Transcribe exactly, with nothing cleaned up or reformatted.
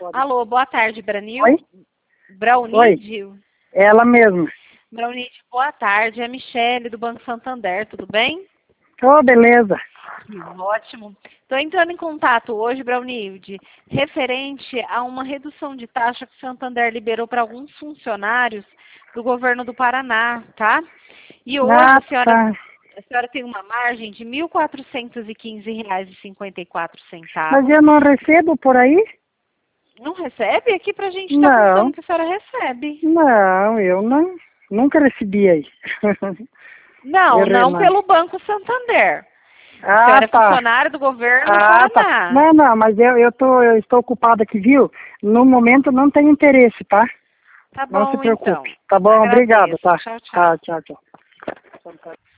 Alô, boa tarde, Branil. Oi? Braunide. Oi, ela mesma. Braunide, boa tarde. É a Michele, do Banco Santander, tudo bem? Oh, beleza. Ótimo. Estou entrando em contato hoje, Braunilde, referente a uma redução de taxa que o Santander liberou para alguns funcionários do governo do Paraná, tá? E hoje Ah, a senhora, tá. a senhora tem uma margem de mil quatrocentos e quinze reais e cinquenta e quatro Mas centavos. eu não recebo por aí? Não recebe? Aqui pra gente tá Não, contando que a senhora recebe. não, eu não, nunca recebi aí. Não, Eu não rema- pelo Banco Santander. A Ah, senhora é tá. funcionária do governo do Ah, tá. Paraná. Não, não, mas eu, eu, tô, eu estou ocupado aqui, viu? No momento não tenho interesse, tá? Tá Não se bom, então. preocupe. Tá bom, obrigado, Agradeço. tá? Tchau, tchau. Tá, tchau, tchau.